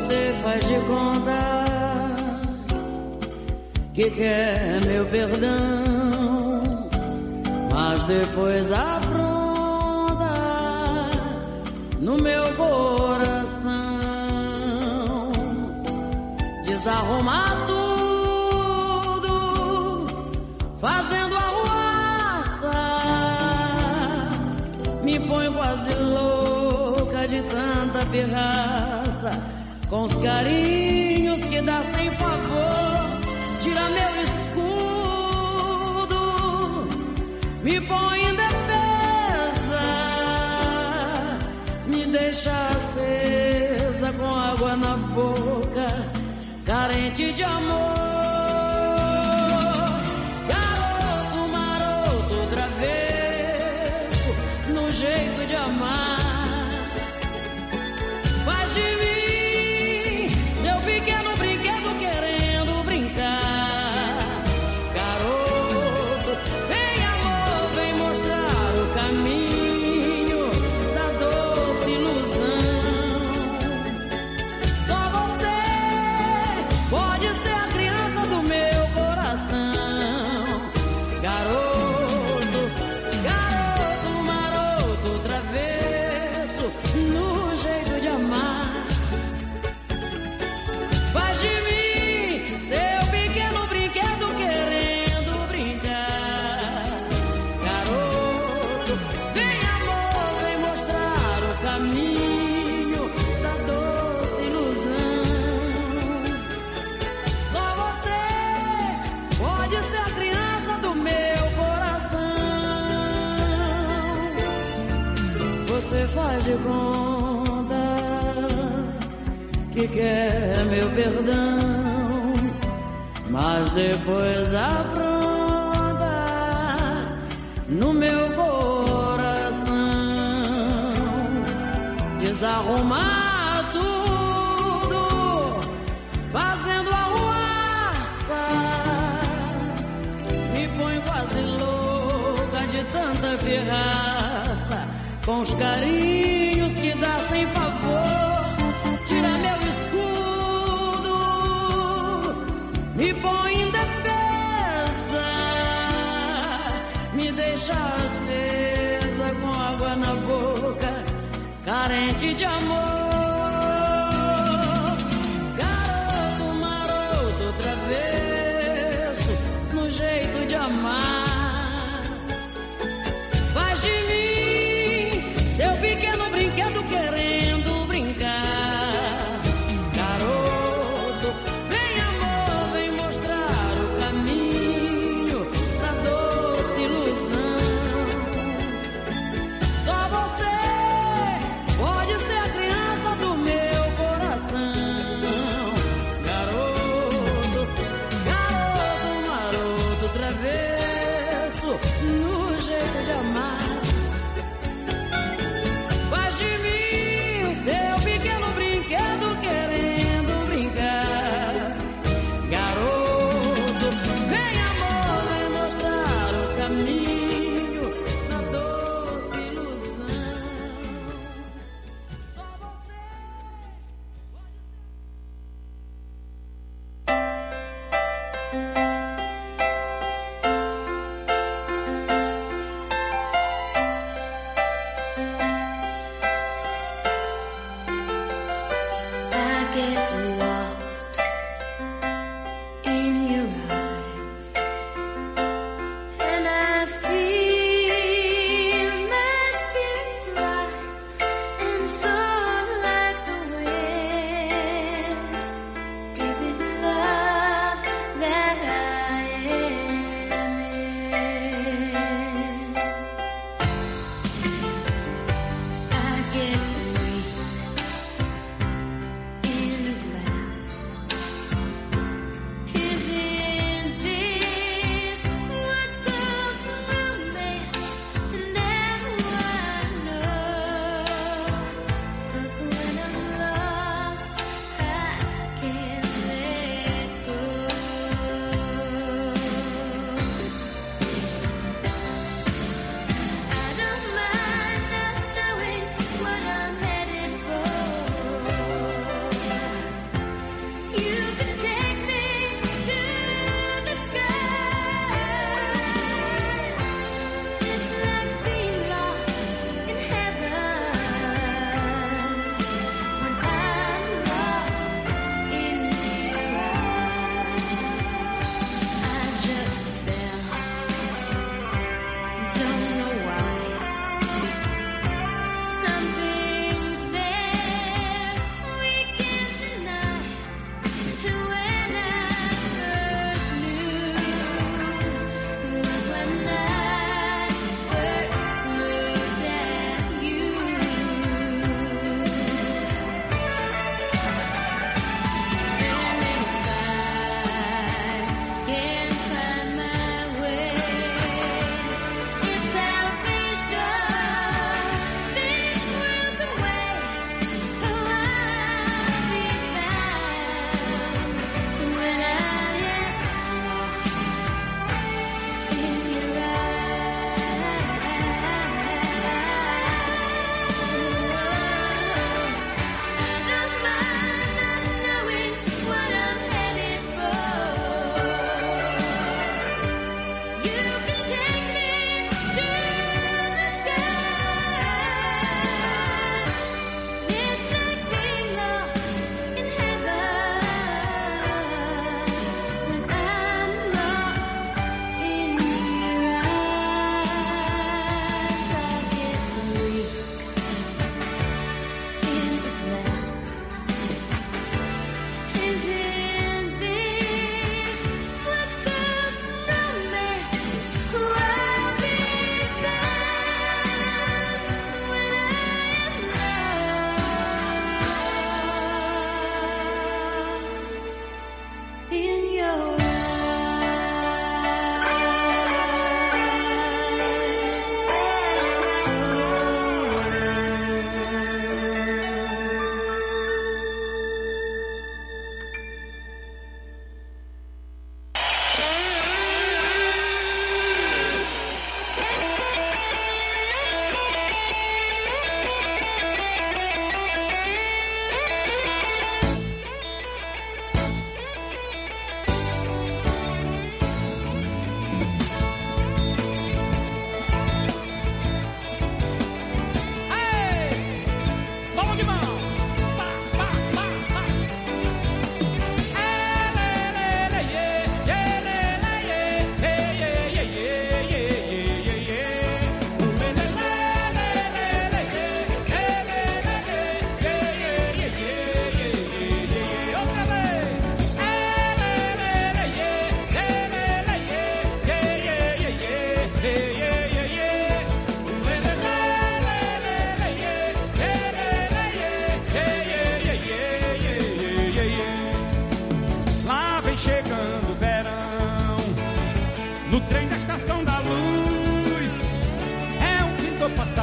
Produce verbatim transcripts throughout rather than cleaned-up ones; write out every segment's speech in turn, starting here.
Você faz de conta que quer meu perdão, mas depois apronta no meu coração, desarrumar tudo, fazendo arruaça, me põe quase louca de tanta pirraça, com os carinhos que dá sem favor, tira meu escudo, me põe em defesa, me deixa acesa com água na boca, carente de amor. Garoto maroto, travesso, no jeito de amar, faz de mim meu pequeno brinquedo querendo brincar. Garoto, vem amor, vem mostrar o caminho da doce ilusão. Só você pode ser a criança do meu coração. Garoto, garoto maroto, travesso, no jeito de amar, faz de mim seu pequeno brinquedo querendo brincar. Garoto, vem amor, vem mostrar o caminho da doce ilusão. Só você pode ser a criança do meu coração. Você faz de conta que quer meu perdão, mas depois apronta no meu coração, desarrumar tudo, fazendo arruaça, me põe quase louca de tanta pirraça, com os carinhos que dá sem favor, tira meu escudo, me põe em defesa, me deixa acesa com água na boca, carente de amor. Garoto maroto, travesso, no jeito de amar, faz de mim seu pequeno brinquedo querendo brincar. Garoto, vem amor, vem mostrar o caminho da doce ilusão. Só você pode ser a criança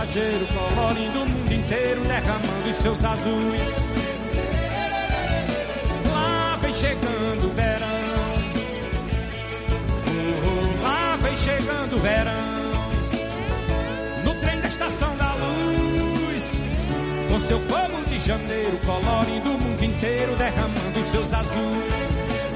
passageiro colorindo o mundo inteiro, derramando os seus azuis. Lá vem chegando o verão, oh, oh, lá vem chegando o verão. No trem da estação da luz, com seu fogo de janeiro, colorindo o mundo inteiro, derramando os seus azuis.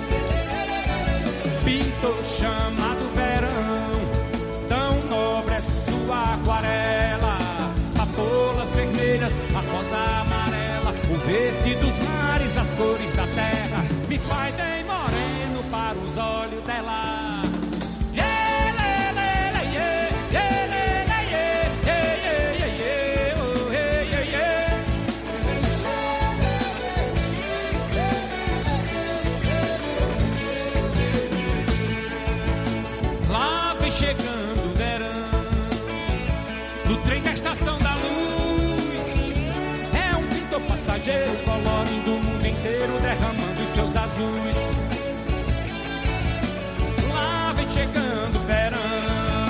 Pintor chamado verão, tão nobre é sua aquarela. Papolas vermelhas, a rosa amarela, o verde dos mares, as cores da terra, me faz bem moreno para os olhos dela. Chegando o verão, no trem da estação da luz, é um pintor passageiro colorindo o mundo inteiro, derramando os seus azuis. Lá vem chegando o verão,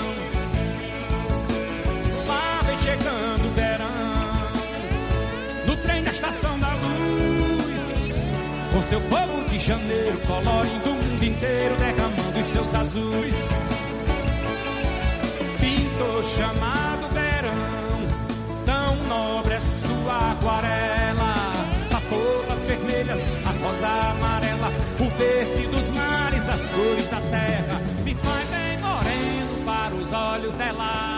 lá vem chegando o verão, no trem da estação da luz, com seu fogo de janeiro, colorindo o mundo inteiro, derramando os seus azuis. Chamado verão, tão nobre é sua aquarela. Papolas vermelhas, a rosa amarela, o verde dos mares, as cores da terra, me faz bem moreno para os olhos dela.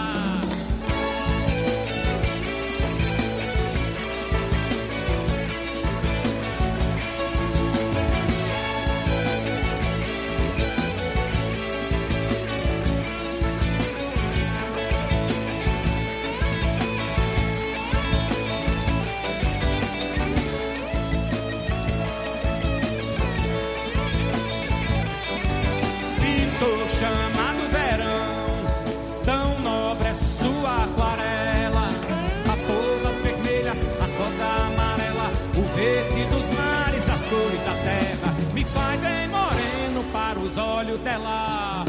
Chamado verão, tão nobre é sua aquarela. Papolas vermelhas, a rosa amarela, o verde dos mares, as cores da terra, me faz bem moreno para os olhos dela.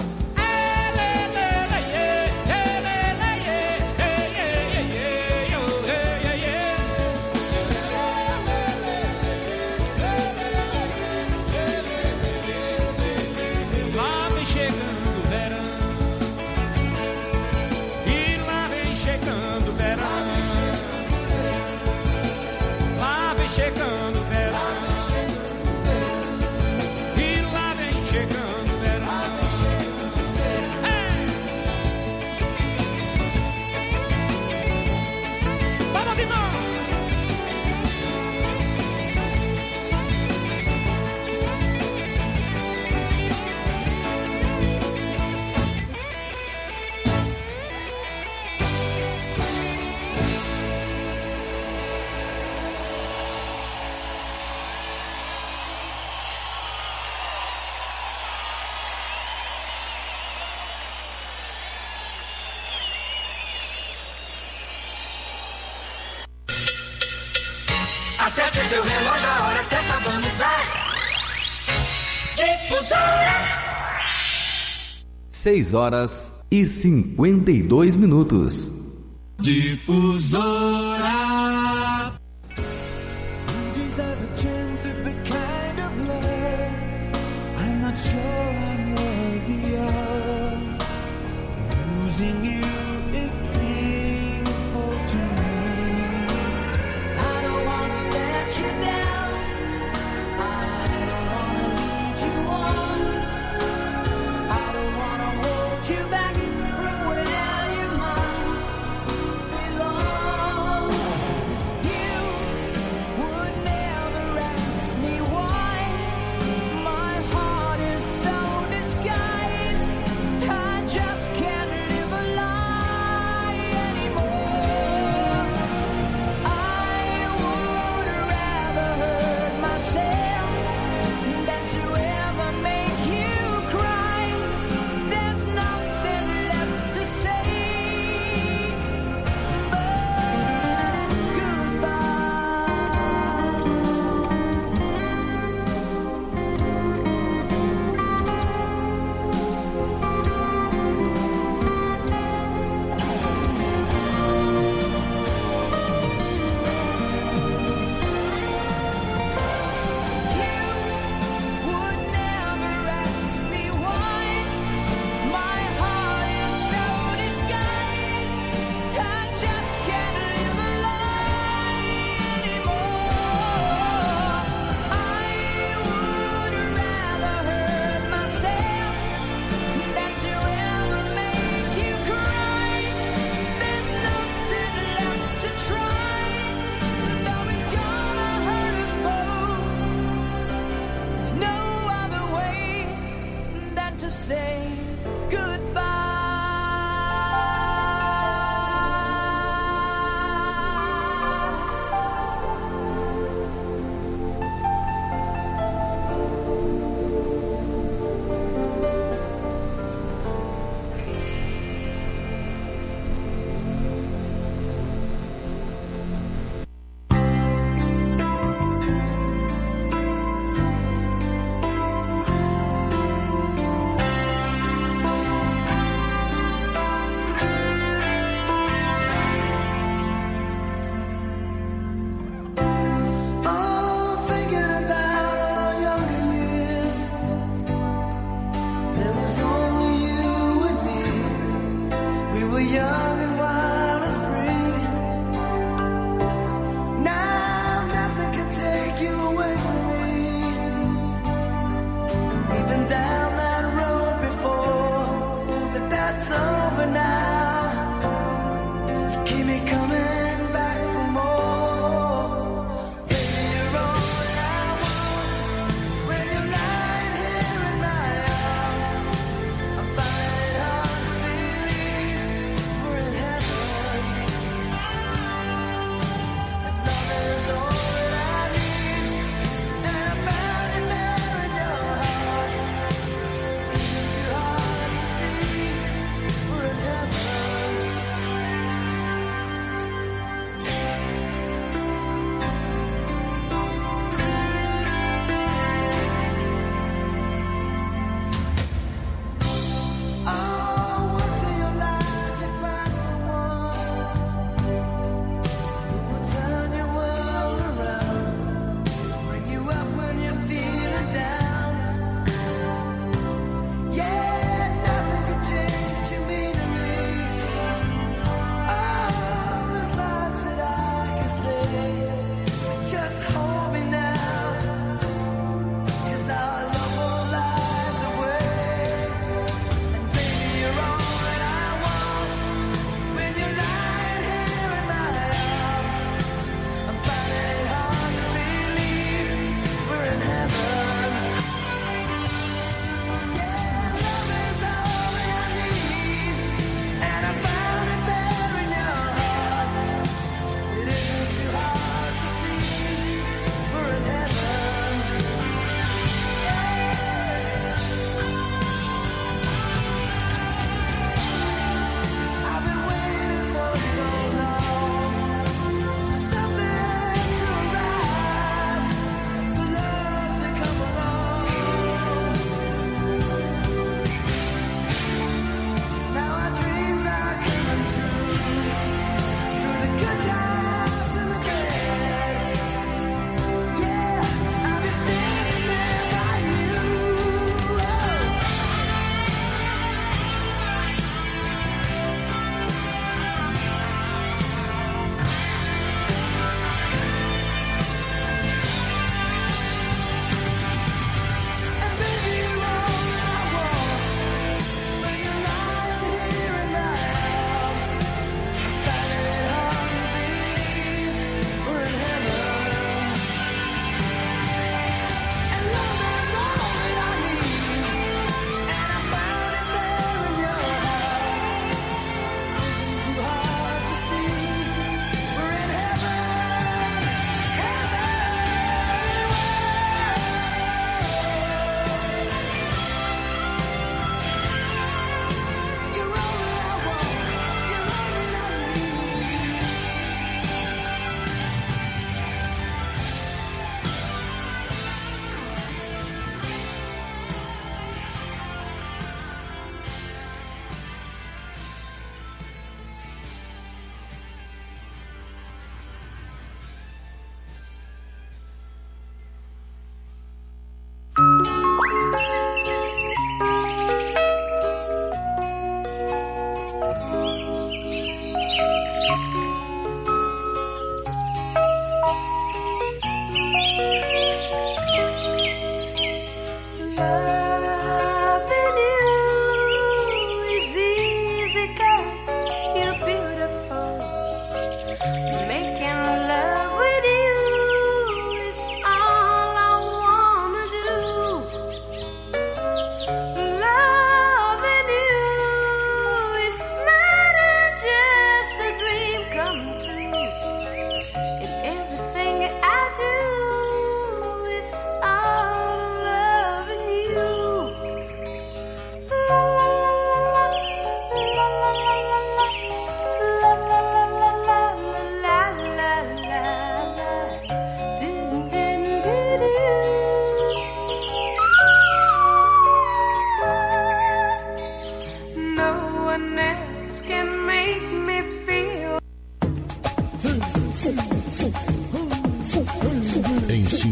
Chegando o verão, e lá vem chegando o verão. Hey! Vamos de novo! Acerte o seu relógio, a hora certa, vamos lá. Difusora. Seis horas e cinquenta e dois minutos. Difusora. You back from where you might belong.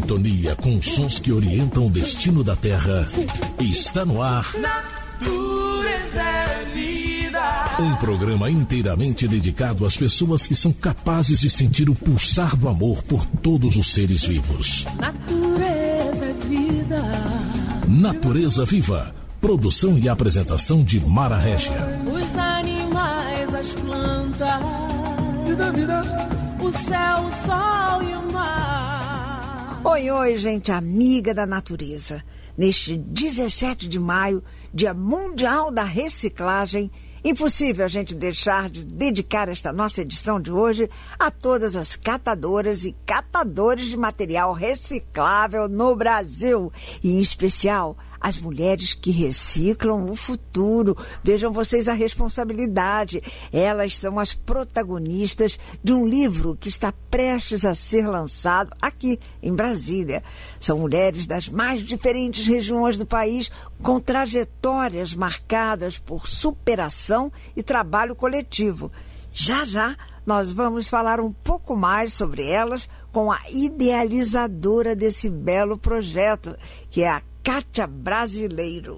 sintonia com sons que orientam o destino da Terra. Está no ar. Natureza é vida. Um programa inteiramente dedicado às pessoas que são capazes de sentir o pulsar do amor por todos os seres vivos. Natureza é vida. Natureza Viva. Produção e apresentação de Mara Régia. Os animais, as plantas. Vida, vida. O céu, o sol e o mar. Oi, oi, gente amiga da natureza. Neste dezessete de maio, Dia Mundial da Reciclagem, impossível a gente deixar de dedicar esta nossa edição de hoje a todas as catadoras e catadores de material reciclável no Brasil, e em especial as mulheres que reciclam o futuro. Vejam vocês a responsabilidade. Elas são as protagonistas de um livro que está prestes a ser lançado aqui em Brasília. São mulheres das mais diferentes regiões do país, com trajetórias marcadas por superação e trabalho coletivo. Já, já, nós vamos falar um pouco mais sobre elas com a idealizadora desse belo projeto, que é a Kátia Brasileiro.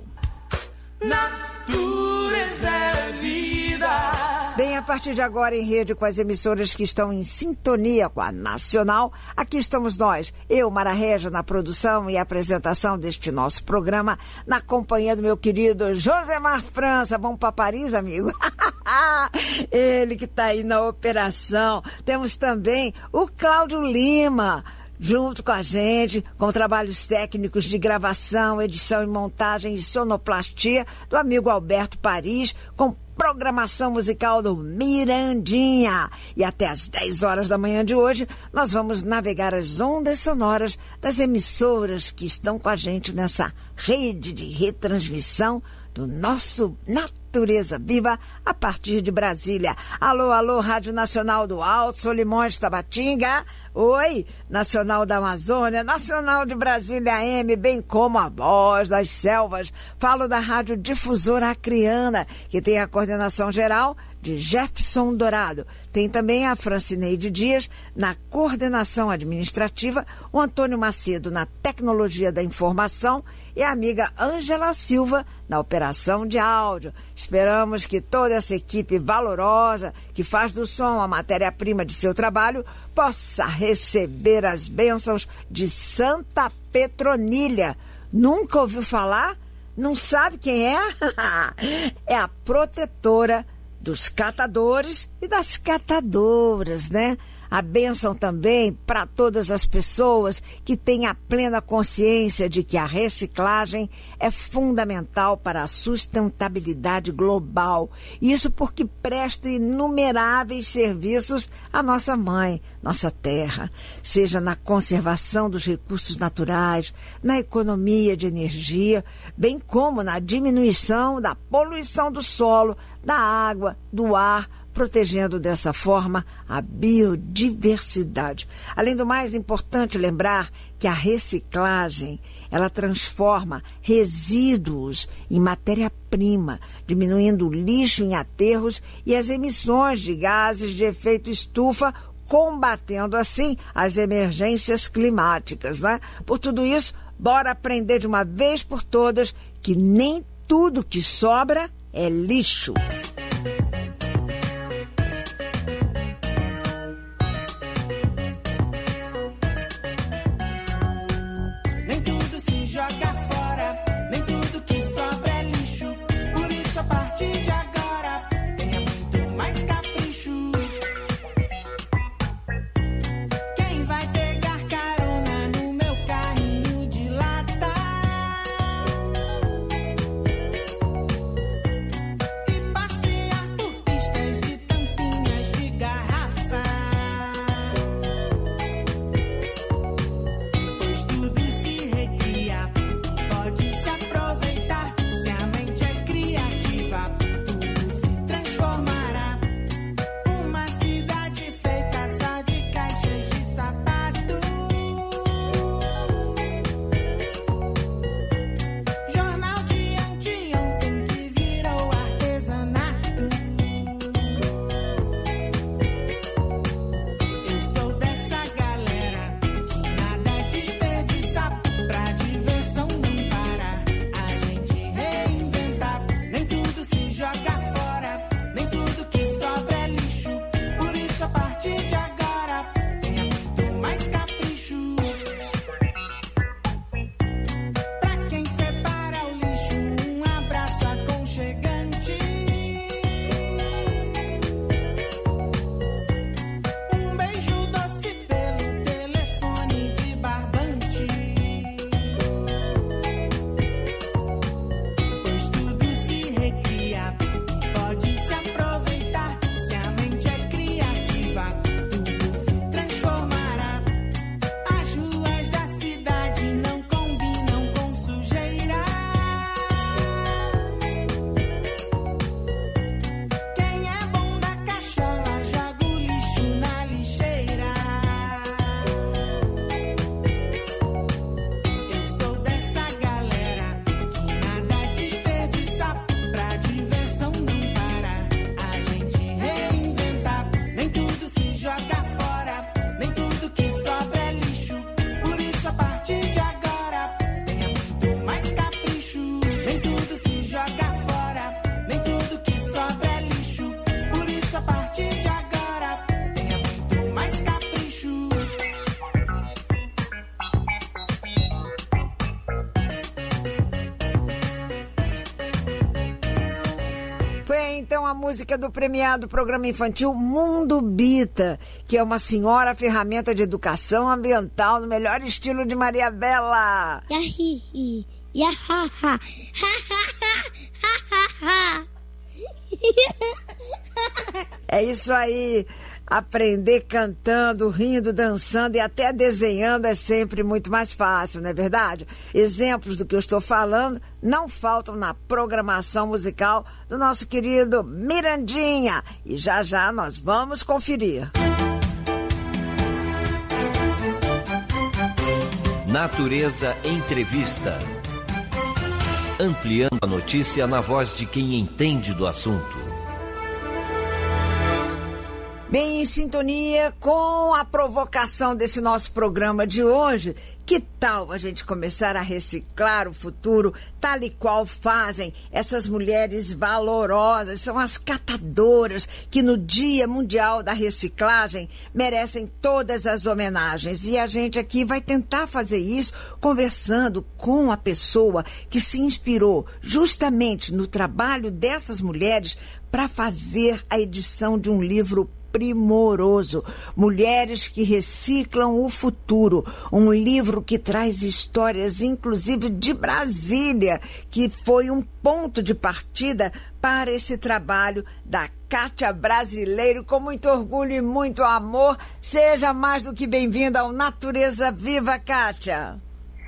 Natureza é vida. Bem, a partir de agora, em rede com as emissoras que estão em sintonia com a Nacional, aqui estamos nós, eu, Mara Régia, na produção e apresentação deste nosso programa, na companhia do meu querido Josemar França. Vamos para Paris, amigo? Ele que está aí na operação. Temos também o Cláudio Lima, junto com a gente, com trabalhos técnicos de gravação, edição e montagem e sonoplastia do amigo Alberto Paris, com programação musical do Mirandinha. E até às dez horas da manhã de hoje, nós vamos navegar as ondas sonoras das emissoras que estão com a gente nessa rede de retransmissão do nosso Natureza Viva a partir de Brasília. Alô, alô, Rádio Nacional do Alto, Solimões, Tabatinga. Oi, Nacional da Amazônia, Nacional de Brasília A M, bem como a Voz das Selvas. Falo da Rádio Difusora Acreana, que tem a coordenação geral de Jefferson Dourado. Tem também a Francineide Dias na coordenação administrativa, o Antônio Macedo na tecnologia da informação e a amiga Ângela Silva na operação de áudio. Esperamos que toda essa equipe valorosa que faz do som a matéria-prima de seu trabalho possa receber as bênçãos de Santa Petronilha. Nunca ouviu falar? Não sabe quem é? É a protetora dos catadores e das catadoras, né? A bênção também para todas as pessoas que têm a plena consciência de que a reciclagem é fundamental para a sustentabilidade global. Isso porque presta inumeráveis serviços à nossa mãe, nossa terra, seja na conservação dos recursos naturais, na economia de energia, bem como na diminuição da poluição do solo, da água, do ar, protegendo dessa forma a biodiversidade. Além do mais, é importante lembrar que a reciclagem, ela transforma resíduos em matéria-prima, diminuindo o lixo em aterros e as emissões de gases de efeito estufa, combatendo assim as emergências climáticas, né? Por tudo isso, bora aprender de uma vez por todas que nem tudo que sobra é lixo. Passa então a música do premiado programa infantil Mundo Bita, que é uma senhora ferramenta de educação ambiental no melhor estilo de Maria Bela. Yahihi, yahaha, ha. É isso aí. Aprender cantando, rindo, dançando e até desenhando é sempre muito mais fácil, não é verdade? Exemplos do que eu estou falando não faltam na programação musical do nosso querido Mirandinha. E já já nós vamos conferir. Natureza Entrevista. Ampliando a notícia na voz de quem entende do assunto. Bem, em sintonia com a provocação desse nosso programa de hoje, que tal a gente começar a reciclar o futuro tal e qual fazem essas mulheres valorosas, são as catadoras que no Dia Mundial da Reciclagem merecem todas as homenagens. E a gente aqui vai tentar fazer isso conversando com a pessoa que se inspirou justamente no trabalho dessas mulheres para fazer a edição de um livro primoroso, Mulheres que Reciclam o Futuro, um livro que traz histórias, inclusive de Brasília, que foi um ponto de partida para esse trabalho da Kátia Brasileiro. Com muito orgulho e muito amor, seja mais do que bem-vinda ao Natureza Viva, Kátia.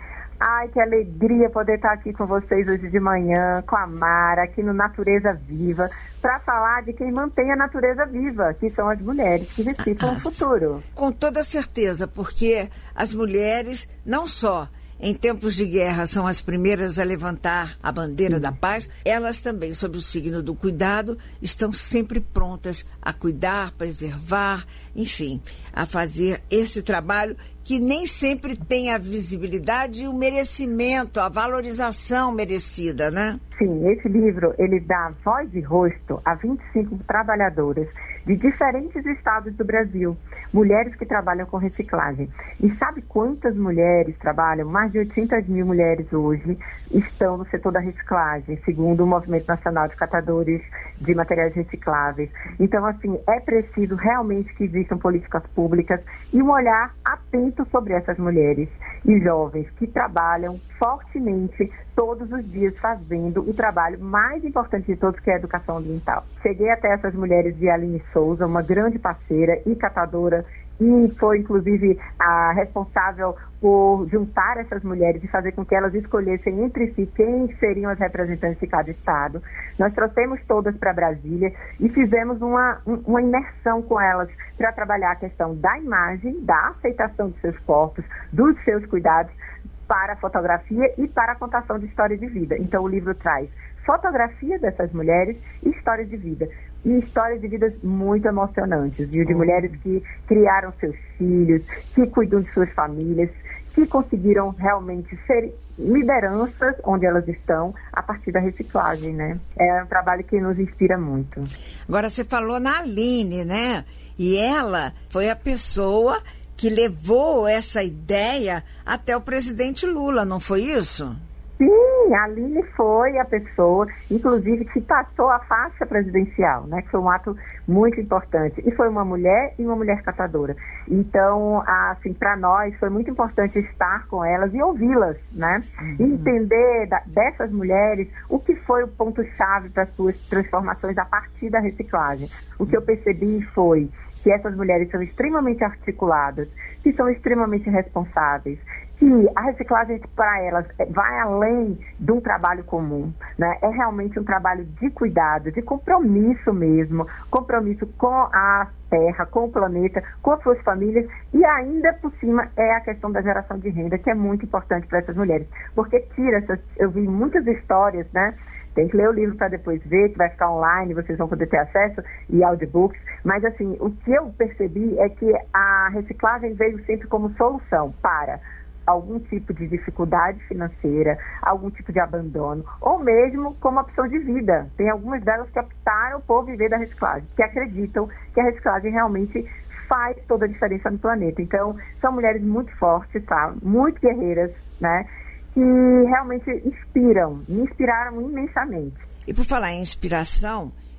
Ai, que alegria poder estar aqui com vocês hoje de manhã, com a Mara, aqui no Natureza Viva, para falar de quem mantém a natureza viva, que são as mulheres que reciclam ah, o futuro. Com toda certeza, porque as mulheres não só em tempos de guerra são as primeiras a levantar a bandeira Sim. da paz, elas também, sob o signo do cuidado, estão sempre prontas a cuidar, preservar, enfim, a fazer esse trabalho que nem sempre tem a visibilidade e o merecimento, a valorização merecida, né? Sim, esse livro, ele dá voz e rosto a vinte e cinco trabalhadoras de diferentes estados do Brasil, mulheres que trabalham com reciclagem. E sabe quantas mulheres trabalham? Mais de oitocentas mil mulheres hoje estão no setor da reciclagem, segundo o Movimento Nacional de Catadores de Materiais Recicláveis. Então, assim, é preciso realmente que existam políticas públicas e um olhar atento sobre essas mulheres e jovens que trabalham fortemente todos os dias fazendo o trabalho mais importante de todos, que é a educação ambiental. Cheguei até essas mulheres de Aline Souza, uma grande parceira e catadora, e foi, inclusive, a responsável por juntar essas mulheres e fazer com que elas escolhessem entre si quem seriam as representantes de cada estado. Nós trouxemos todas para Brasília e fizemos uma, uma imersão com elas para trabalhar a questão da imagem, da aceitação dos seus corpos, dos seus cuidados, para a fotografia e para a contação de história de vida. Então, o livro traz fotografia dessas mulheres e histórias de vida. E histórias de vidas muito emocionantes, viu? De uhum. mulheres que criaram seus filhos, que cuidam de suas famílias, que conseguiram realmente ser lideranças onde elas estão a partir da reciclagem, né? É um trabalho que nos inspira muito. Agora, você falou na Aline, né? E ela foi a pessoa que levou essa ideia até o presidente Lula, não foi isso? Sim, a Aline foi a pessoa, inclusive, que passou a faixa presidencial, né? Que foi um ato muito importante. E foi uma mulher e uma mulher catadora. Então, assim, para nós foi muito importante estar com elas e ouvi-las, né? Uhum. Entender da, dessas mulheres o que foi o ponto-chave para as suas transformações a partir da reciclagem. O que eu percebi foi que essas mulheres são extremamente articuladas, que são extremamente responsáveis, que a reciclagem para elas vai além de um trabalho comum, né? É realmente um trabalho de cuidado, de compromisso mesmo, compromisso com a terra, com o planeta, com as suas famílias, e ainda por cima é a questão da geração de renda, que é muito importante para essas mulheres, porque tira essas, eu vi muitas histórias, né? Tem que ler o livro para depois ver, que vai ficar online, vocês vão poder ter acesso, e audiobooks. Mas, assim, o que eu percebi é que a reciclagem veio sempre como solução para algum tipo de dificuldade financeira, algum tipo de abandono, ou mesmo como opção de vida. Tem algumas delas que optaram por viver da reciclagem, que acreditam que a reciclagem realmente faz toda a diferença no planeta. Então, são mulheres muito fortes, tá? Muito guerreiras, né? Que realmente inspiram, me inspiraram imensamente. E por falar em inspiração,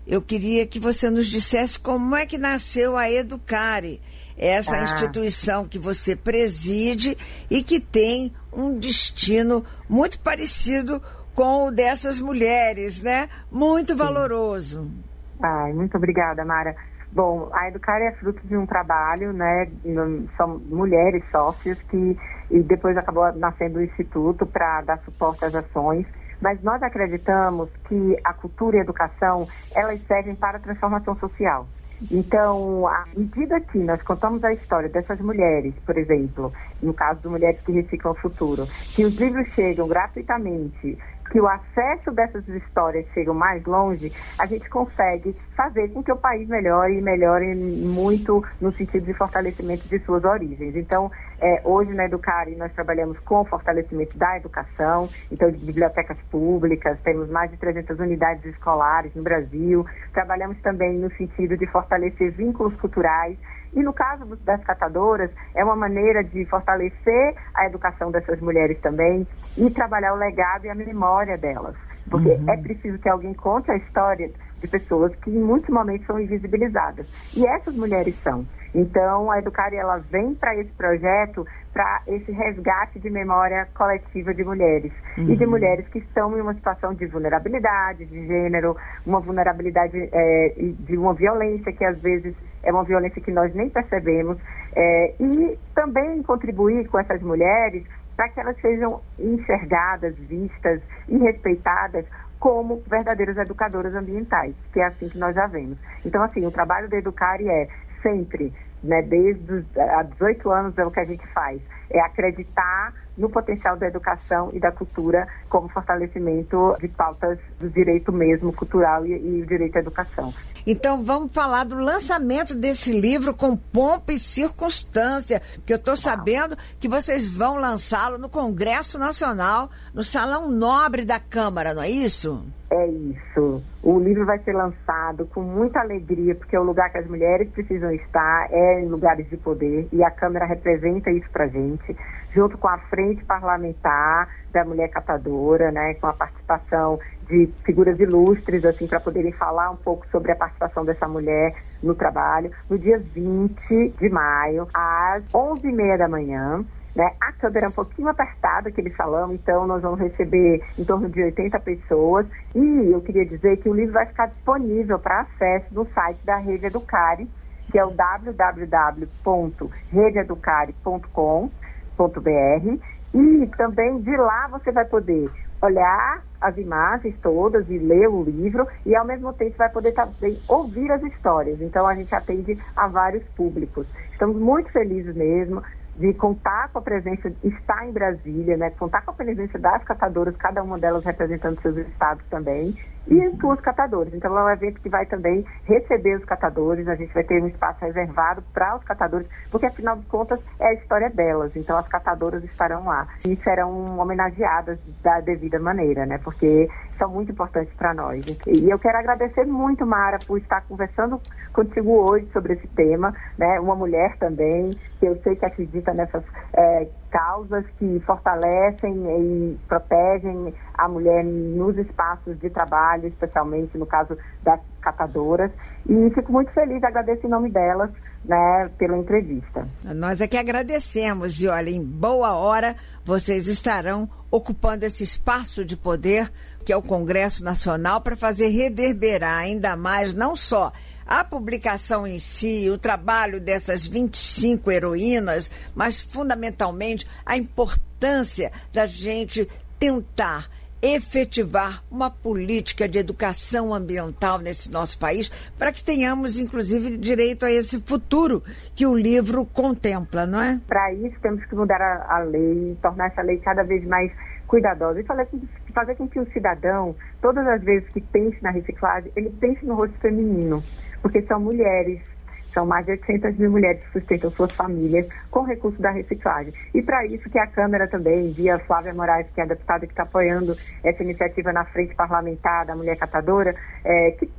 eu queria que você nos dissesse como é que nasceu a Educare, essa ah. instituição que você preside e que tem um destino muito parecido com o dessas mulheres, né? Muito valoroso. Sim. Ai, muito obrigada, Mara. Bom, a Educare é fruto de um trabalho, né? São mulheres sócias que e depois acabou nascendo o Instituto para dar suporte às ações. Mas nós acreditamos que a cultura e a educação, elas servem para a transformação social. Então, à medida que nós contamos a história dessas mulheres, por exemplo, no caso de Mulheres que Reciclam o Futuro, que os livros chegam gratuitamente, que o acesso dessas histórias chega mais longe, a gente consegue fazer com que o país melhore e melhore muito no sentido de fortalecimento de suas origens. Então, é, hoje na Educare nós trabalhamos com o fortalecimento da educação, então de bibliotecas públicas, temos mais de trezentas unidades escolares no Brasil, trabalhamos também no sentido de fortalecer vínculos culturais. E no caso das catadoras, é uma maneira de fortalecer a educação dessas mulheres também e trabalhar o legado e a memória delas. Porque uhum. é preciso que alguém conte a história de pessoas que em muitos momentos são invisibilizadas. E essas mulheres são. Então, a Educare, ela vem para esse projeto, para esse resgate de memória coletiva de mulheres. Uhum. E de mulheres que estão em uma situação de vulnerabilidade, de gênero, uma vulnerabilidade é, de uma violência que às vezes é uma violência que nós nem percebemos. É, e também contribuir com essas mulheres para que elas sejam enxergadas, vistas e respeitadas como verdadeiras educadoras ambientais, que é assim que nós já vemos. Então, assim, o trabalho da Educare é sempre, né, desde os, há dezoito anos é o que a gente faz, é acreditar no potencial da educação e da cultura como fortalecimento de pautas do direito mesmo cultural e, e o direito à educação. Então vamos falar do lançamento desse livro com pompa e circunstância, porque eu estou sabendo que vocês vão lançá-lo no Congresso Nacional, no Salão Nobre da Câmara, não é isso? É isso. O livro vai ser lançado com muita alegria, porque é o lugar que as mulheres precisam estar, é em lugares de poder, e a Câmara representa isso pra gente, junto com a Frente Parlamentar da Mulher Catadora, né, com a participação de figuras ilustres, assim, para poderem falar um pouco sobre a participação dessa mulher no trabalho, no dia vinte de maio, às onze e meia da manhã. Né? A câmera é um pouquinho apertada, aquele salão, então nós vamos receber em torno de oitenta pessoas. E eu queria dizer que o livro vai ficar disponível para acesso no site da Rede Educare, que é o w w w ponto rede educare ponto com ponto b r. E também de lá você vai poder olhar as imagens todas e ler o livro, e ao mesmo tempo vai poder também ouvir as histórias. Então a gente atende a vários públicos. Estamos muito felizes mesmo de contar com a presença, estar em Brasília, né, contar com a presença das catadoras, cada uma delas representando seus estados também, e as suas catadoras. Então é um evento que vai também receber os catadores, a gente vai ter um espaço reservado para os catadores, porque afinal de contas é a história delas, então as catadoras estarão lá e serão homenageadas da devida maneira, né, porque são muito importantes para nós. E eu quero agradecer muito, Mara, por estar conversando contigo hoje sobre esse tema, né, uma mulher também, que eu sei que acredita nessas é, causas que fortalecem e protegem a mulher nos espaços de trabalho, especialmente no caso das catadoras. E fico muito feliz, agradeço em nome delas, né, pela entrevista. Nós é que agradecemos, e olha, em boa hora vocês estarão ocupando esse espaço de poder que é o Congresso Nacional, para fazer reverberar ainda mais, não só a publicação em si, o trabalho dessas vinte e cinco heroínas, mas fundamentalmente a importância da gente tentar efetivar uma política de educação ambiental nesse nosso país, para que tenhamos, inclusive, direito a esse futuro que o livro contempla, não é? Para isso, temos que mudar a, a lei, tornar essa lei cada vez mais cuidadosa e fazer, fazer com que o cidadão, todas as vezes que pense na reciclagem, ele pense no rosto feminino, porque são mulheres. São mais de oitocentas mil mulheres que sustentam suas famílias com recurso da reciclagem. E para isso que a Câmara também, via Flávia Moraes, que é a deputada que está apoiando essa iniciativa na Frente Parlamentar da Mulher Catadora, é, que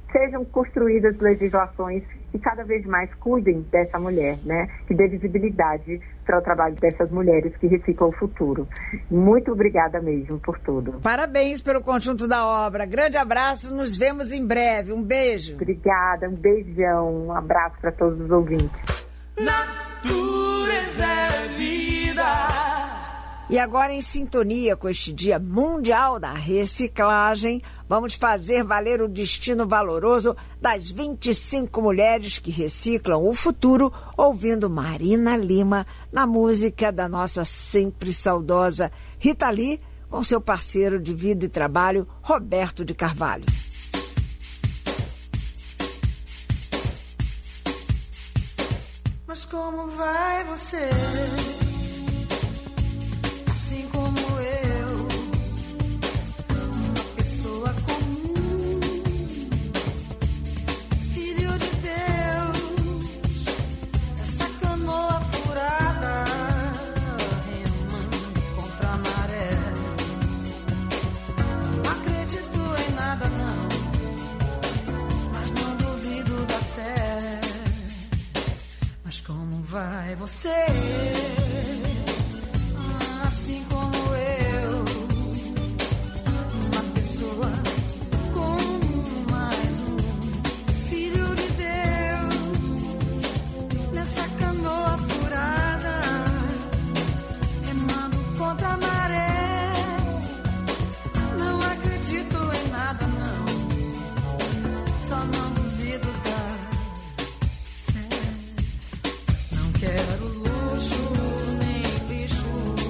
sejam construídas legislações que cada vez mais cuidem dessa mulher, né? Que dê visibilidade para o trabalho dessas mulheres que reciclam o futuro. Muito obrigada mesmo por tudo. Parabéns pelo conjunto da obra. Grande abraço, nos vemos em breve. Um beijo. Obrigada, um beijão, um abraço para todos os ouvintes. Natureza é vida. E agora, em sintonia com este Dia Mundial da Reciclagem, vamos fazer valer o destino valoroso das vinte e cinco mulheres que reciclam o futuro, ouvindo Marina Lima na música da nossa sempre saudosa Rita Lee, com seu parceiro de vida e trabalho, Roberto de Carvalho. Mas como vai você? Assim como eu, uma pessoa comum, filho de Deus, essa canoa furada, remando contra a maré. Não acredito em nada não, mas não duvido da fé. Mas como vai você? Assim como eu, uma pessoa como mais um filho de Deus, nessa canoa furada, remando contra a maré. Não acredito em nada não, só não duvido da fé. Não quero luxo nem lixo,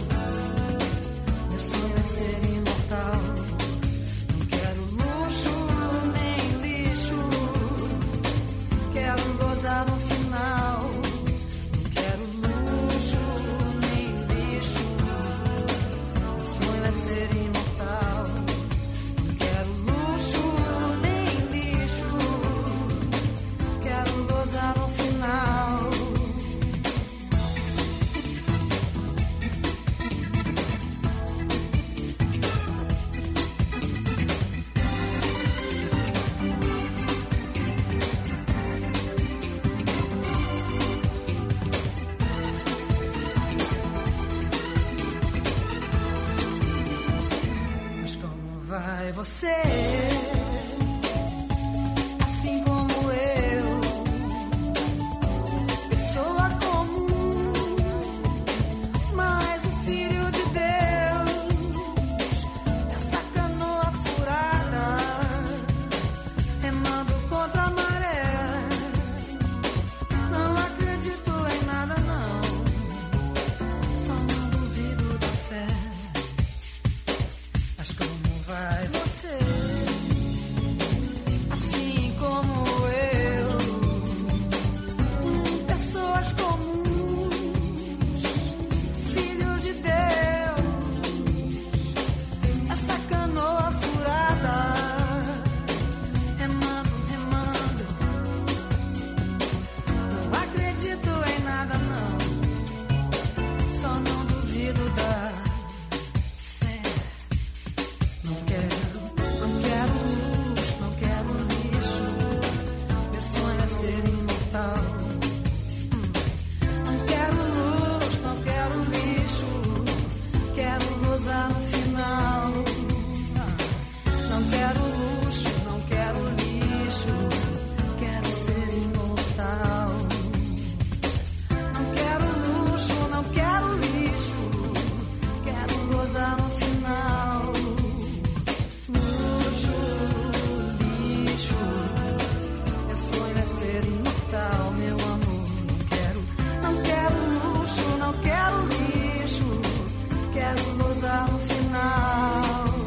meu sonho é ser imortal. Não quero luxo nem lixo, quero gozar no final. Não quero luxo nem lixo, meu sonho é ser imortal. Não quero luxo nem lixo, quero gozar no final. Mas como vai você? Assim como eu, pessoa comum, mas o filho de Deus, essa canoa furada, remando contra a maré. Não acredito em nada não, só não duvido da fé. Mas como vai você? Assim como eu, pessoas comuns, filhos de Deus, essa canoa furada, remando, remando. Não acredito em nada não, só não duvido da fé. Não quero, não quero luz, não quero lixo, meu sonho é ser imortal. Não quero luz, não quero lixo, quero gozar no final. Não quero luxo, não quero lixo, quero ser imortal. Não quero luxo, não quero lixo, quero gozar no final. Luxo, lixo, meu sonho é ser imortal, meu amor. Não quero, não quero luxo, não quero lixo, quero gozar no final.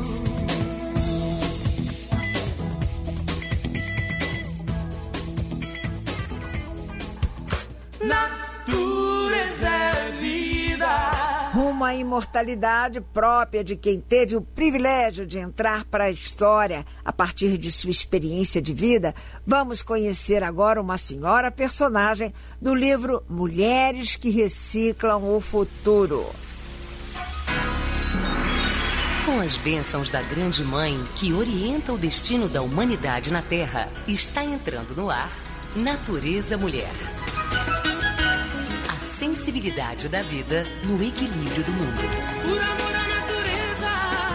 Natureza é vida. Rumo à imortalidade própria de quem teve o privilégio de entrar para a história a partir de sua experiência de vida, vamos conhecer agora uma senhora personagem do livro Mulheres que Reciclam o Futuro. Com as bênçãos da Grande Mãe, que orienta o destino da humanidade na Terra, está entrando no ar Natureza Mulher. A sensibilidade da vida no equilíbrio do mundo. Por amor à natureza,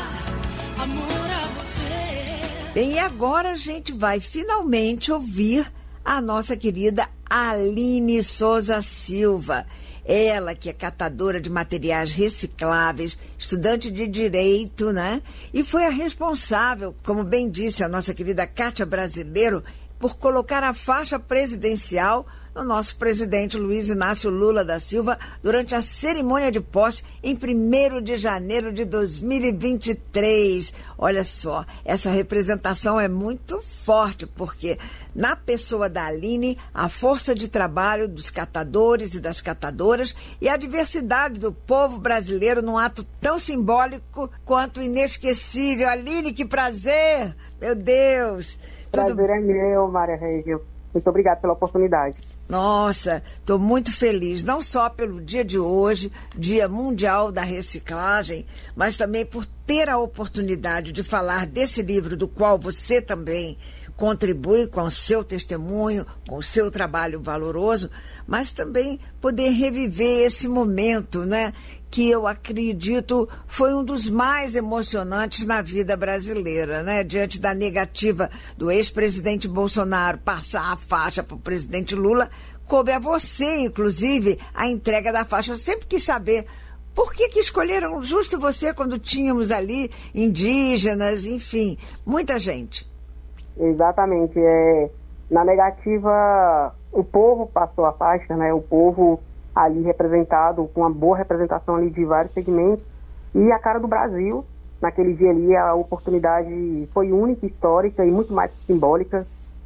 amor a você. Bem, e agora a gente vai finalmente ouvir a nossa querida Aline Souza Silva. Ela que é catadora de materiais recicláveis, estudante de Direito, né? E foi a responsável, como bem disse a nossa querida Kátia Brasileiro, por colocar a faixa presidencial no nosso presidente Luiz Inácio Lula da Silva durante a cerimônia de posse em primeiro de janeiro de dois mil e vinte e três. Olha só, essa representação é muito forte, porque na pessoa da Aline, a força de trabalho dos catadores e das catadoras e a diversidade do povo brasileiro num ato tão simbólico quanto inesquecível. Aline, que prazer! Meu Deus! Prazer Tudo... é meu, Maria Régio. Muito obrigada pela oportunidade. Nossa, estou muito feliz, não só pelo dia de hoje, Dia Mundial da Reciclagem, mas também por ter a oportunidade de falar desse livro do qual você também contribui com o seu testemunho, com o seu trabalho valoroso, mas também poder reviver esse momento, né? Que eu acredito foi um dos mais emocionantes na vida brasileira, né? Diante da negativa do ex-presidente Bolsonaro passar a faixa para o presidente Lula, coube a você, inclusive, a entrega da faixa. Eu sempre quis saber por que que escolheram justo você quando tínhamos ali indígenas, enfim, muita gente. Exatamente. É, na negativa, o povo passou a faixa, né? O povo ali representado, com uma boa representação ali de vários segmentos, e a cara do Brasil, naquele dia ali, a oportunidade foi única, histórica e muito mais simbólica,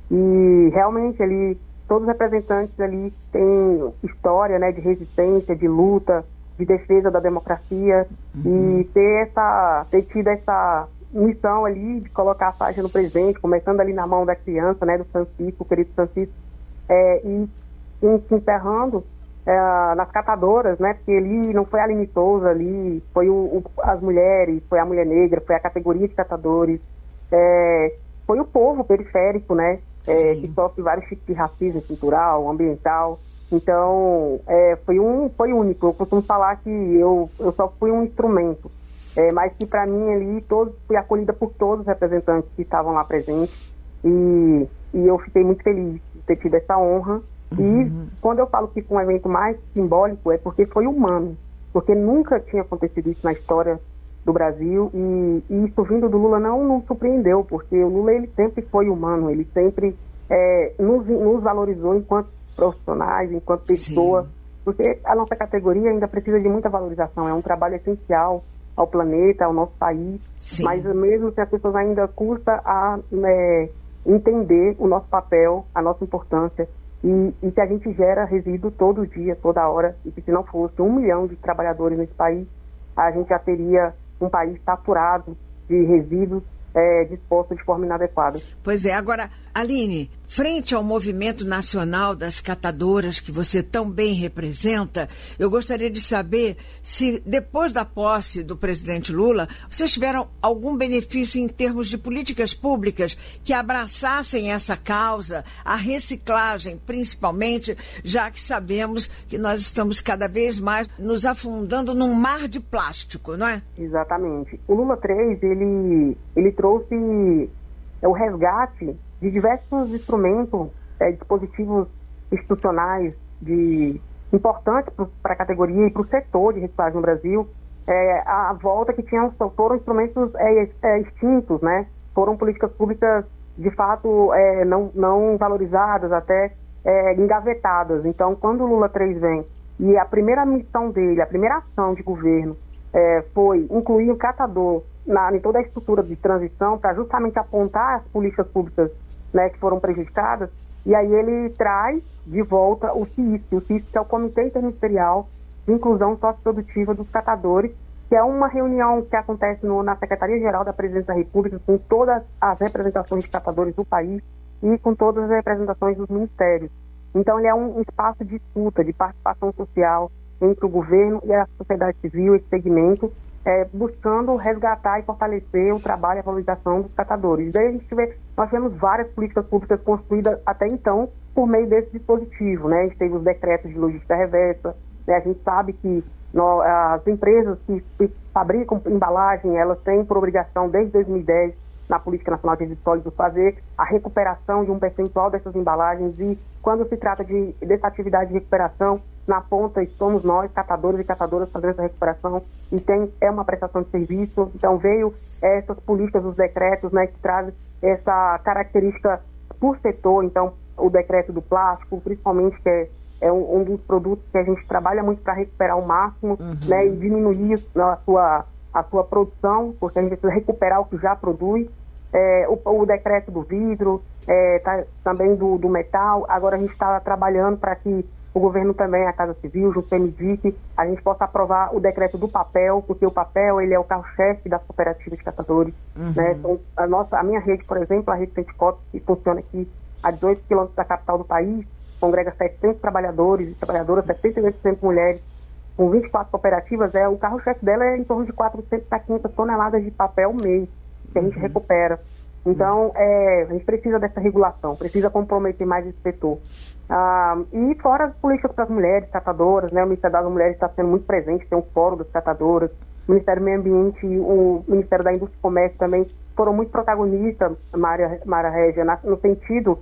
e realmente ali, todos os representantes ali têm história, né, de resistência, de luta, de defesa da democracia, uhum. E ter, essa, ter tido essa missão ali de colocar a faixa no presidente, começando ali na mão da criança, né, do Francisco, o querido Francisco, é, e se encerrando É, nas catadoras, né, porque ali não foi a Aline Souza, ali foi o, o, as mulheres, foi a mulher negra, foi a categoria de catadores, é, foi o povo periférico, né, é, que sofre vários tipos de racismo cultural, ambiental. Então, é, foi, um, foi único. Eu costumo falar que eu, eu só fui um instrumento, é, mas que para mim ali todos, fui acolhida por todos os representantes que estavam lá presentes, e, e eu fiquei muito feliz de ter tido essa honra. E uhum. Quando eu falo que foi um evento mais simbólico, é porque foi humano, porque nunca tinha acontecido isso na história do Brasil, e, e isso vindo do Lula não nos surpreendeu, porque o Lula ele sempre foi humano, ele sempre é, nos, nos valorizou enquanto profissionais, enquanto pessoa, Sim. porque a nossa categoria ainda precisa de muita valorização, é um trabalho essencial ao planeta, ao nosso país, Sim. mas mesmo se as pessoas ainda custa a é, entender o nosso papel, a nossa importância, E, e que a gente gera resíduo todo dia, toda hora, e que se não fosse um milhão de trabalhadores nesse país, a gente já teria um país saturado de resíduos é, dispostos de forma inadequada. Pois é. Agora, Aline, frente ao movimento nacional das catadoras que você tão bem representa, eu gostaria de saber se, depois da posse do presidente Lula, vocês tiveram algum benefício em termos de políticas públicas que abraçassem essa causa, a reciclagem, principalmente, já que sabemos que nós estamos cada vez mais nos afundando num mar de plástico, não é? Exatamente. O Lula três, ele, ele trouxe é, o resgate de diversos instrumentos, é, dispositivos institucionais de, importantes para a categoria e para o setor de reciclagem no Brasil, é, a volta que tinham, foram instrumentos é, é, extintos, né? Foram políticas públicas, de fato, é, não, não valorizadas, até é, engavetadas. Então, quando o Lula três vem, e a primeira missão dele, a primeira ação de governo, é, foi incluir o catador na, em toda a estrutura de transição, para justamente apontar as políticas públicas, né, que foram prejudicadas, e aí ele traz de volta o C I S, o C I S que é o Comitê Interministerial de Inclusão Socioprodutiva dos Catadores, que é uma reunião que acontece no, na Secretaria-Geral da Presidência da República, com todas as representações de catadores do país e com todas as representações dos ministérios. Então ele é um espaço de escuta, de participação social entre o governo e a sociedade civil, esse segmento, é, buscando resgatar e fortalecer o trabalho e a valorização dos catadores. Daí a gente vê, nós tivemos várias políticas públicas construídas até então por meio desse dispositivo, né? A gente teve os decretos de logística reversa, né? A gente sabe que no, as empresas que, que fabricam embalagem, elas têm por obrigação desde dois mil e dez na Política Nacional de Resíduos Sólidos fazer a recuperação de um percentual dessas embalagens, e quando se trata de, dessa atividade de recuperação, na ponta somos nós, catadores e catadoras, fazendo essa recuperação, e tem, é uma prestação de serviço. Então veio essas políticas, os decretos, né, que trazem essa característica por setor. Então o decreto do plástico, principalmente, que é, é um, um dos produtos que a gente trabalha muito para recuperar ao máximo, uhum. né, e diminuir a sua, a sua produção, porque a gente precisa recuperar o que já produz. É, o, o decreto do vidro, é, tá, também do, do metal. Agora a gente está trabalhando para que o governo também, a Casa Civil, junto com o M D I C, a gente possa aprovar o decreto do papel, porque o papel ele é o carro-chefe das cooperativas de catadores. Uhum. Né? Então, a, nossa, a minha rede, por exemplo, a rede Centicop, que funciona aqui a dezoito quilômetros da capital do país, congrega setecentos trabalhadores e trabalhadoras, setenta e dois por cento mulheres, com vinte e quatro cooperativas. É, o carro-chefe dela é em torno de quatrocentas a quinhentas toneladas de papel mês, que a gente uhum. recupera. Então, é, a gente precisa dessa regulação, precisa comprometer mais esse setor. Ah, e fora as políticas para as mulheres catadoras, né? O Ministério das Mulheres está sendo muito presente, tem um fórum das catadoras, o Ministério do Meio Ambiente e o Ministério da Indústria e Comércio também foram muito protagonistas, Maria, Maria Régia, na, no sentido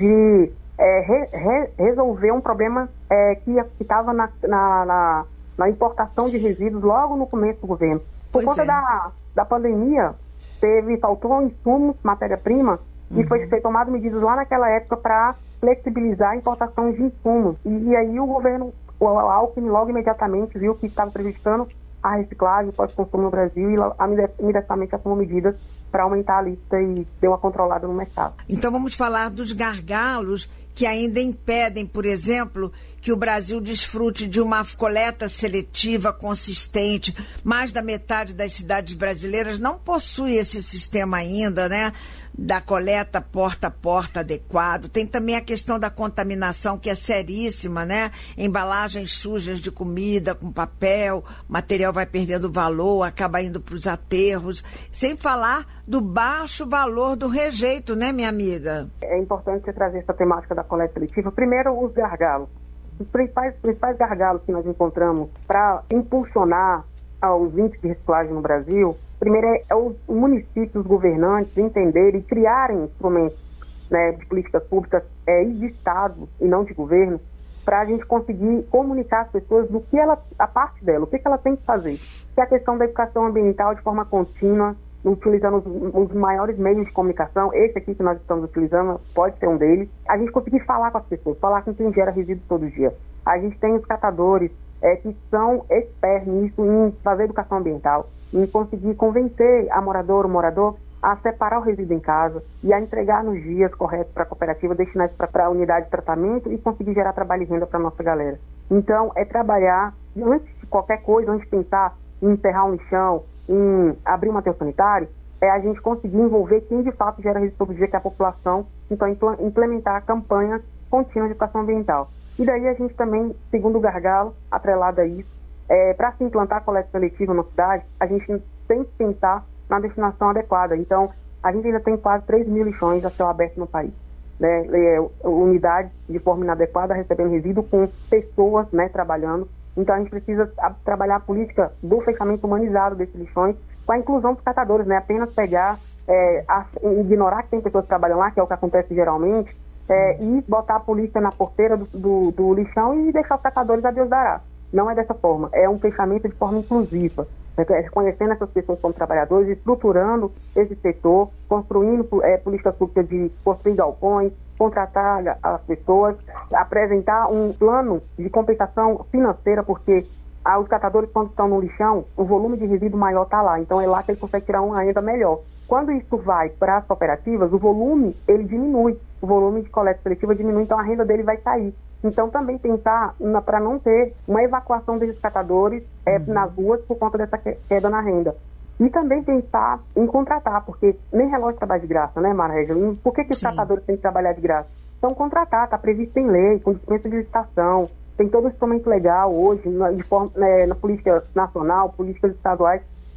de é, re, re, resolver um problema é, que estava na, na, na, na importação de resíduos logo no começo do governo. Por pois conta é. da, da pandemia, teve, faltou insumos, matéria-prima, uhum. e foi, foi tomado medidas lá naquela época para flexibilizar a importação de insumos. E, e aí o governo, o Alckmin, logo imediatamente viu que estava prejudicando a reciclagem, o pós-consumo no Brasil, e imediatamente tomou medidas para aumentar a lista e deu uma controlada no mercado. Então vamos falar dos gargalos que ainda impedem, por exemplo, que o Brasil desfrute de uma coleta seletiva consistente. Mais da metade das cidades brasileiras não possui esse sistema ainda, né? Da coleta porta a porta adequado. Tem também a questão da contaminação, que é seríssima, né? Embalagens sujas de comida com papel, material vai perdendo valor, acaba indo para os aterros. Sem falar do baixo valor do rejeito, né, minha amiga? É importante você trazer essa temática da coleta seletiva. Primeiro, os gargalos. Os principais, principais gargalos que nós encontramos para impulsionar os índices de reciclagem no Brasil, primeiro é, é os municípios, os governantes entenderem e criarem instrumentos, né, de políticas públicas é, e de Estado e não de governo, para a gente conseguir comunicar às pessoas do que ela, a parte dela, o que, que ela tem que fazer. Que é a questão da educação ambiental de forma contínua, utilizando os, os maiores meios de comunicação. Esse aqui que nós estamos utilizando pode ser um deles. A gente conseguir falar com as pessoas, falar com quem gera resíduos todo dia. A gente tem os catadores é, que são expertos nisso, em fazer educação ambiental, em conseguir convencer a moradora, o morador, a separar o resíduo em casa e a entregar nos dias corretos para a cooperativa, destinar isso para a unidade de tratamento e conseguir gerar trabalho e renda para a nossa galera. Então, é trabalhar, antes de qualquer coisa, antes de pensar em enterrar um lixão, em abrir um aterro sanitário, é a gente conseguir envolver quem de fato gera resíduo todo dia, que é a população, então implementar a campanha contínua de educação ambiental. E daí a gente também, segundo o gargalo, atrelado a isso, é, para se implantar a coleta seletiva na cidade, a gente tem que pensar na destinação adequada. Então, a gente ainda tem quase três mil lixões a céu aberto no país, né? É, unidades de forma inadequada recebendo resíduo com pessoas, né, trabalhando. Então, a gente precisa a, trabalhar a política do fechamento humanizado desses lixões com a inclusão dos catadores, né? Apenas pegar, é, a, ignorar que tem pessoas que trabalham lá, que é o que acontece geralmente, é, e botar a polícia na porteira do, do, do lixão e deixar os catadores a Deus dará. Não é dessa forma, é um fechamento de forma inclusiva, né? Reconhecendo essas pessoas como trabalhadores, estruturando esse setor, construindo é, políticas públicas de construir galpões, contratar as pessoas, apresentar um plano de compensação financeira, porque ah, os catadores, quando estão no lixão, o volume de resíduo maior está lá, então é lá que ele consegue tirar uma renda melhor. Quando isso vai para as cooperativas, o volume, ele diminui, o volume de coleta seletiva diminui, então a renda dele vai sair. Então também pensar para não ter uma evacuação desses catadores é, uhum. nas ruas por conta dessa queda na renda. E também pensar em contratar, porque nem relógio trabalha de graça, né, Maria Régia? Por que, que os catadores têm que trabalhar de graça? Então contratar, está previsto em lei, com dispensa de licitação, tem todo o instrumento legal hoje, na, de forma, né, na política nacional, políticas estaduais,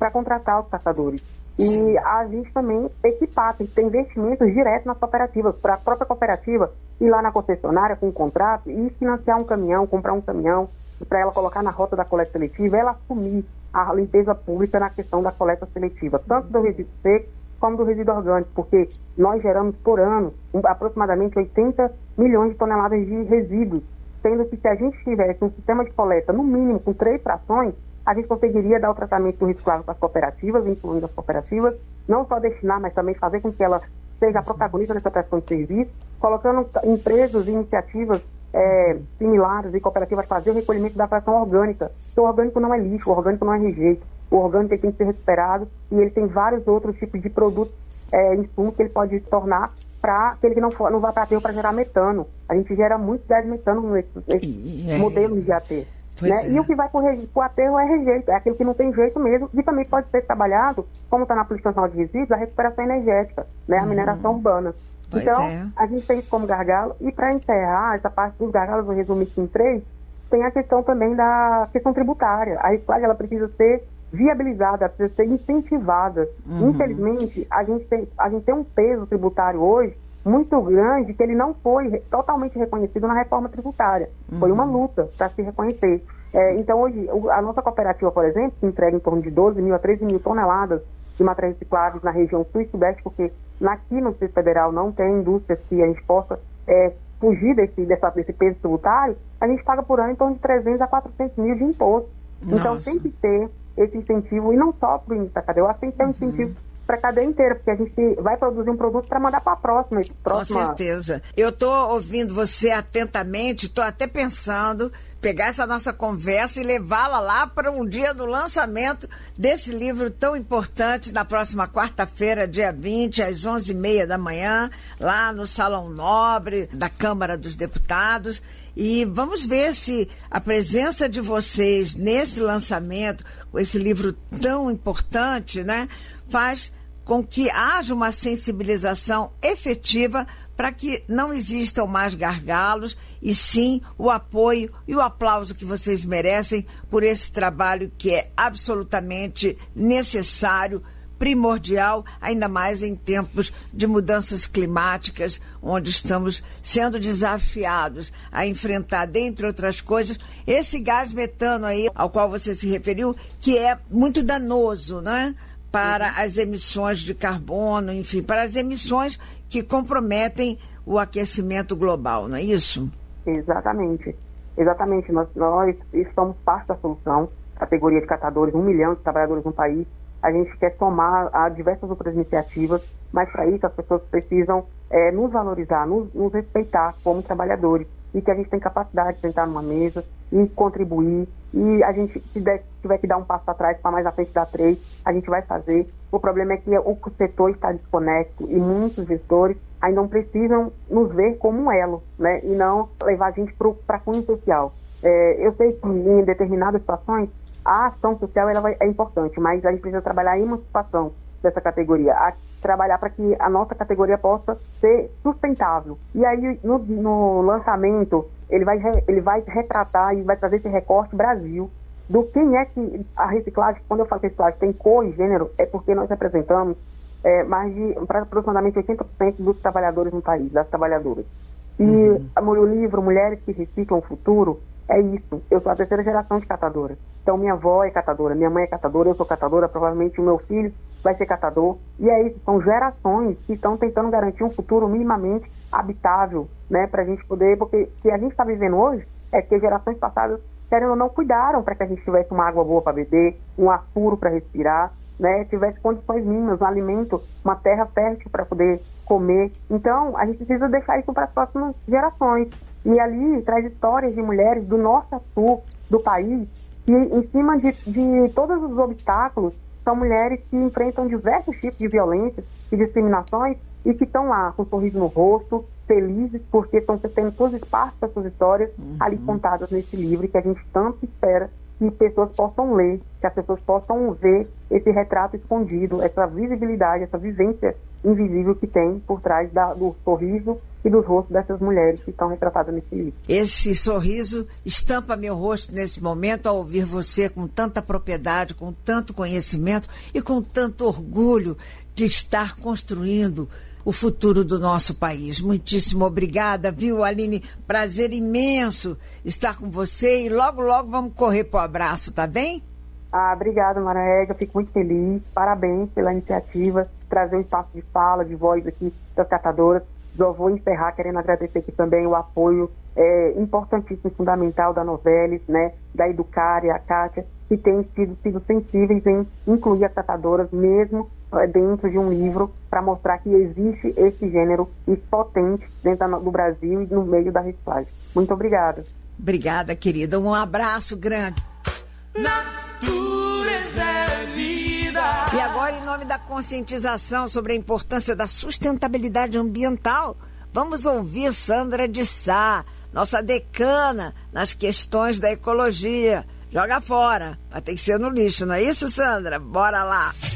para contratar os catadores. E a gente também equipar, tem que ter investimentos diretos nas cooperativas, para a própria cooperativa ir lá na concessionária com um contrato e financiar um caminhão, comprar um caminhão, para ela colocar na rota da coleta seletiva, ela assumir a limpeza pública na questão da coleta seletiva, tanto do resíduo seco como do resíduo orgânico, porque nós geramos por ano um, aproximadamente oitenta milhões de toneladas de resíduos, sendo que se a gente tivesse um sistema de coleta, no mínimo, com três frações, a gente conseguiria dar o tratamento do reciclável para as cooperativas, incluindo as cooperativas, não só destinar, mas também fazer com que ela seja a protagonista nessa prestação de serviço, colocando empresas e iniciativas é, similares e cooperativas fazer o recolhimento da fração orgânica. Porque o orgânico não é lixo, o orgânico não é rejeito, o orgânico tem que ser recuperado e ele tem vários outros tipos de produtos, é, insumos que ele pode tornar para que ele não, for, não vá para aterro para gerar metano. A gente gera muito gás metano nesses, nesses é. modelos de aterro. Né? É. E o que vai para o aterro é rejeito, é aquele que não tem jeito mesmo, e também pode ser trabalhado, como está na Polícia Nacional de Resíduos, a recuperação energética, né? A uhum. mineração urbana. Pois então, é. a gente tem isso como gargalo, e para encerrar essa parte dos gargalos, vou resumir aqui em três, tem a questão também da questão tributária. A reciclagem ela precisa ser viabilizada, precisa ser incentivada. Uhum. Infelizmente, a gente, tem, a gente tem um peso tributário hoje muito grande, que ele não foi totalmente reconhecido na reforma tributária. Uhum. Foi uma luta para se reconhecer. É, então, hoje, a nossa cooperativa, por exemplo, que entrega em torno de doze mil a treze mil toneladas de materiais recicláveis na região sul e sudeste, porque aqui no Distrito Federal não tem indústrias que a gente possa é, fugir desse, dessa, desse peso tributário, a gente paga por ano em torno de trezentos a quatrocentos mil de imposto. Nossa. Então, tem que ter esse incentivo, e não só para o início da cadeia, eu acho que tem que ter um incentivo uhum. para a cadeia inteira, porque a gente vai produzir um produto para mandar para a próxima, próxima. Com certeza. Eu estou ouvindo você atentamente, estou até pensando pegar essa nossa conversa e levá-la lá para um dia do lançamento desse livro tão importante, na próxima quarta-feira, dia vinte, às onze e meia da manhã, lá no Salão Nobre da Câmara dos Deputados. E vamos ver se a presença de vocês nesse lançamento, com esse livro tão importante, né, faz com que haja uma sensibilização efetiva para que não existam mais gargalos, e sim o apoio e o aplauso que vocês merecem por esse trabalho que é absolutamente necessário, primordial, ainda mais em tempos de mudanças climáticas, onde estamos sendo desafiados a enfrentar, dentre outras coisas, esse gás metano aí, ao qual você se referiu, que é muito danoso, né, para uhum. as emissões de carbono, enfim, para as emissões que comprometem o aquecimento global, não é isso? Exatamente. Exatamente. Nós, nós somos parte da solução, categoria de catadores, um milhão de trabalhadores no país. A gente quer somar a diversas outras iniciativas, mas para isso as pessoas precisam é, nos valorizar, nos, nos respeitar como trabalhadores, e que a gente tem capacidade de sentar numa mesa e contribuir, e a gente, se der, tiver que dar um passo atrás para mais à frente dar três, a gente vai fazer. O problema é que o setor está desconecto e muitos gestores ainda não precisam nos ver como um elo, né, e não levar a gente para cunho social. É, eu sei que em determinadas situações a ação social ela vai, é importante, mas a gente precisa trabalhar a emancipação dessa categoria, a trabalhar para que a nossa categoria possa ser sustentável. E aí, no, no lançamento, ele vai, ele vai retratar e vai trazer esse recorte Brasil do quem é que a reciclagem, quando eu falo que a reciclagem tem cor e gênero, é porque nós representamos é, mais de aproximadamente oitenta por cento dos trabalhadores no país, das trabalhadoras. E uhum. o livro Mulheres que Reciclam o Futuro é isso. Eu sou a terceira geração de catadora. Então, minha avó é catadora, minha mãe é catadora, eu sou catadora, provavelmente o meu filho vai ser catador. E é isso, são gerações que estão tentando garantir um futuro minimamente habitável, né, para a gente poder, porque o que a gente está vivendo hoje é que gerações passadas, querendo ou não, cuidaram para que a gente tivesse uma água boa para beber, um ar puro para respirar, né, tivesse condições mínimas, um alimento, uma terra fértil para poder comer. Então, a gente precisa deixar isso para as próximas gerações. E ali traz histórias de mulheres do norte a sul do país, que em cima de, de todos os obstáculos, são mulheres que enfrentam diversos tipos de violência e discriminações e que estão lá com um sorriso no rosto, felizes, porque estão tendo suas espaços para suas histórias uhum. ali contadas nesse livro, que a gente tanto espera que pessoas possam ler, que as pessoas possam ver esse retrato escondido, essa visibilidade, essa vivência invisível que tem por trás da, do sorriso e dos rostos dessas mulheres que estão retratadas nesse livro. Esse sorriso estampa meu rosto nesse momento ao ouvir você com tanta propriedade, com tanto conhecimento e com tanto orgulho de estar construindo o futuro do nosso país. Muitíssimo obrigada, viu, Aline? Prazer imenso estar com você e logo, logo vamos correr pro abraço, tá bem? Ah, obrigada, Maraega, fico muito feliz, parabéns pela iniciativa, trazer um espaço de fala, de voz aqui das catadoras. Eu vou encerrar querendo agradecer aqui também o apoio é, importantíssimo e fundamental da Novelis, né, da Educar e a Kátia, que têm sido, sido sensíveis em incluir as catadoras mesmo é, dentro de um livro para mostrar que existe esse gênero potente dentro do Brasil e no meio da reciclagem. Muito obrigada. Obrigada, querida. Um abraço grande. Natureza é vida. E agora, em nome da conscientização sobre a importância da sustentabilidade ambiental, vamos ouvir Sandra de Sá, nossa decana nas questões da ecologia. Joga fora, mas tem que ser no lixo, não é isso, Sandra? Bora lá!